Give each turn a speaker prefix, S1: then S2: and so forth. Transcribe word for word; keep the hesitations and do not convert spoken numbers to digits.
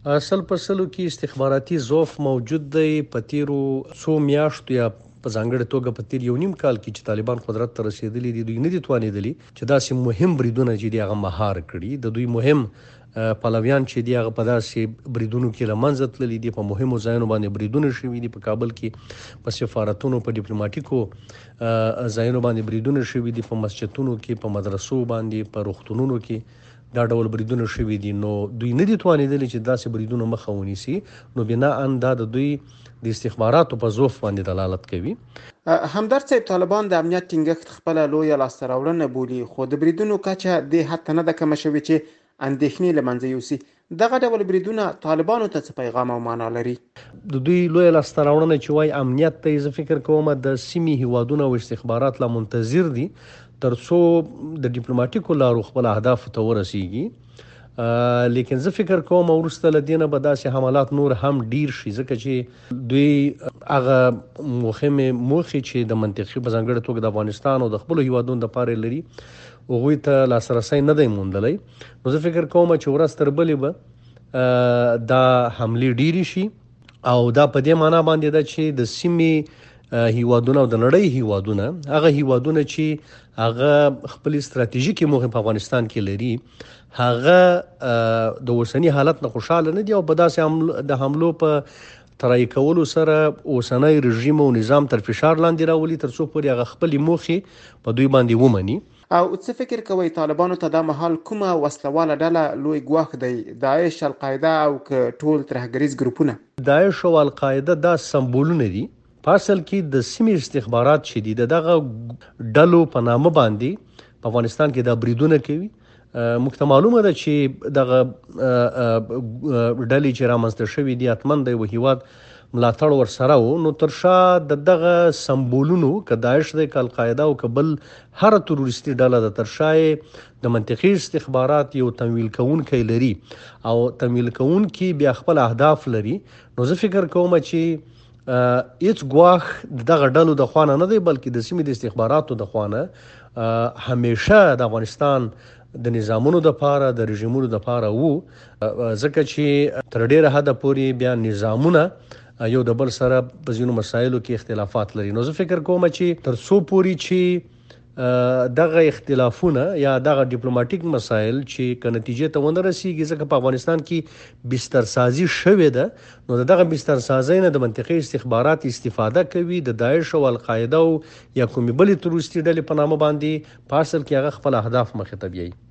S1: اصل په سلو کې استخباراتي ضعف موجود دی. په تیرو څو میاشتو یا په ځانګړې توګه په تیر یو نیم کال کې چې طالبان قدرت ته رسېدلي دي، دوی نه دي توانېدلي چې داسې مهم بریدونه چې دي هغه مهار کړي. د دوی مهم پلویان چې دي هغه په داسې بریدونو کې له منځه تللي دي، په مهمو ځایونو باندې بریدونه شوي دي. په کابل کې په سفارتونو، په ډیپلوماټیکو ځایونو باندې بریدونه شوي دي، په مسجدونو کې، په مدرسو باندې، په روغتونونو کې دا ډول بریدونه شوي دي. نو دوی نه دي توانېدلي چې داسې بریدونو مخه ونیسي. نو بناءً دا د دوی د استخباراتو په ضعف باندې دلالت کوي.
S2: همدرد صاحب، طالبان د امنیت ټینګښت خپله لویه لاسته راوړنه بولي، خو د بریدونو کچه دې حد ته نه ده کمه شوې چې اندېښنې له منځه یوسي. دغه ډول بریدونه طالبانو ته څه پیغام او معنا لري؟
S1: د دوی لویه لاسته راوړنه چې وایي امنیت ته یې زه فکر کوم د سیمې هیوادونه او استخبارات لا منتظر دي تر څو د ډیپلوماټیکو لارو خپل اهدافو ته ورسیږي. لیکن زه فکر کوم وروسته له دې نه به داسې حملات نور هم ډیر شي، ځکه چې دوی هغه مهمې موخې چې د منطقي په ځانګړې توګه د افغانستان او د خپلو هیوادونو دپاره لري هغوی ته لاسرسی نه دی موندلی. نو زه فکر کوم چې ورځ تر بلې به دا حملې ډیرې شي او دا په دې معنا باندې ده چې د سیمې هیوادونه او د نړۍ هیوادونه، هغه هیوادونه چې هغه خپل استراتیژیکي موخې په افغانستان کې لري، هغه د اوسني حالت نه خوشاله نه دي او په داسې د حملو په ترایې کولو سره اوسنی رژیم او نظام تر فشار لاندې راولي تر څو پورې هغه خپلې موخې په دوی باندې ومني.
S2: او څه فکر کوئ طالبانو ته دا مهال کومه وسلواله ډله لوی ګواښ دی؟ داعش، القاعده او که ټول ترهګریز ګروپونه؟
S1: داعش او القاعده دا سمبولونه دي. په اصل کې د سیمې استخبارات چې دي دغه ډلو په نامه باندې په افغانستان کې دا بریدونه کوي. موږ ته معلومه ده چې دغه ډلې چې رامنځته شوي دي حتما د یو هیواد ملاتړ ورسره و. نو تر شا د دغه سمبولونو که داعش دی، که القاعده او که بل هره تروریستي ډله ده، تر شا د منطقي استخبارات یو تمویل کوونکی لري او تمویل کوونکی بیا خپل اهداف لري. نو زه فکر کوم چې هیڅ ګواښ دغه ډلو د خوا نه نه دی، بلکې د سیمې د استخباراتو د خوا نه همیشه د افغانستان د نظامونو دپاره، د رژیمونو دپاره وو، ځکه چې تر ډیره حده پورې بیا نظامونه یو د بل سره په ځینو مسایلو کې اختلافات لري. نو زه فکر کوم چې تر څو پورې چې دغه اختلافونه یا دغه ډیپلوماټیک مسایل چې که نتیجې ته ونه رسیږي، ځکه په افغانستان کې بسترسازي شوې ده، نو د دغه بسترسازۍ نه د منطقي استخبارات استفاده کوي، د داعش او القاعده او یا کومې بلې تروریستي ډلې په نامه باندې په اصل کې هغه خپل اهداف مخې ته بیایي.